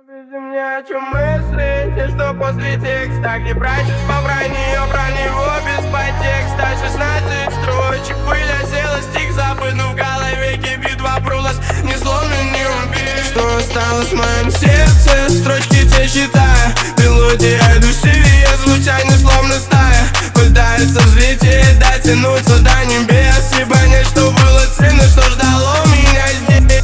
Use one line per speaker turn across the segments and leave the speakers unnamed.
Объясни мне, о чем мысли, те, что после текста. Не прячусь по вранью, про него без подтекста. 16 строчек, пыль осела, стих забыт, но в голове кипит вопрос, не сломлен, не убит. Что осталось в моем сердце, строчки те считая. Мелодия души, я звучание словно стая. Пытается взлететь, дотянуться до небес и понять, что было ценно, что ждало меня здесь.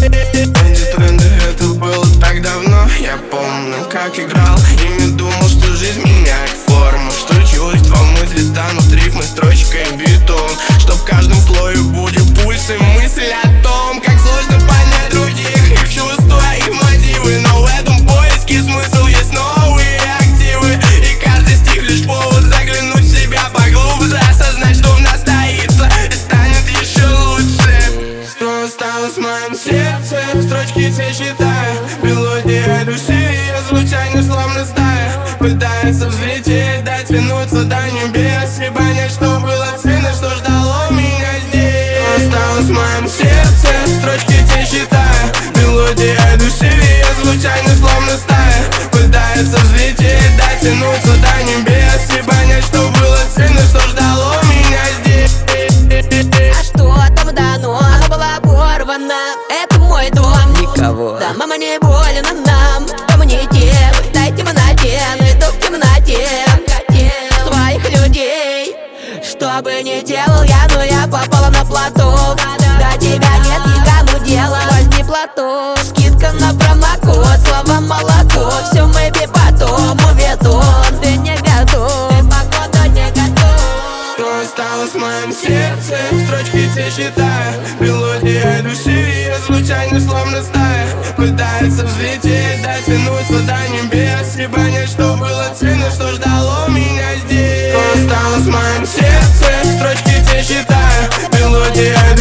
Эти тренды, это было так давно. Я помню, как играл ими, думал, что жизнь меняет форму, что чувства мысли станут рифмой, строчкой, битом, что в каждом слое будет пульс и мысль о том, как сложно понять других, их чувства, их мотивы. Но в этом поиске смысл есть новые активы, и каждый стих лишь повод заглянуть в себя поглубже, осознать, что в нас таится и станет еще лучше. Что осталось в моем сердце, строчки те считая. Мелодия души, я звучание словно стая. Пытается взлететь, дотянуться до небес и понять, что было ценно, что ждало меня здесь. Что осталось в моем сердце, строчки те считая. Мелодия души, я звучание словно стая. Пытается взлететь, дотянуться до небес и понять, что было ценно, что ждало меня здесь.
А что там дано? Она была порвана. Это мой дом.
Никого.
Да, мама, не больно нам. Кому не делай, дай темноте. Найду в темноте своих людей. Что бы ни делал я, но я попала на платок. До тебя нет никому дела. Возьми платок, скидка на промокод. Слова молоко, все мы потом уведут. Ты не готов, ты походу не готов.
Что осталось в моем сердце, строчки те считая. Мелодия души, я звучание словно стая. Пытается взлететь, дотянуться до небес и понять, что было ценно, что ждало меня здесь. Что осталось в моем сердце, строчки те считая. Мелодия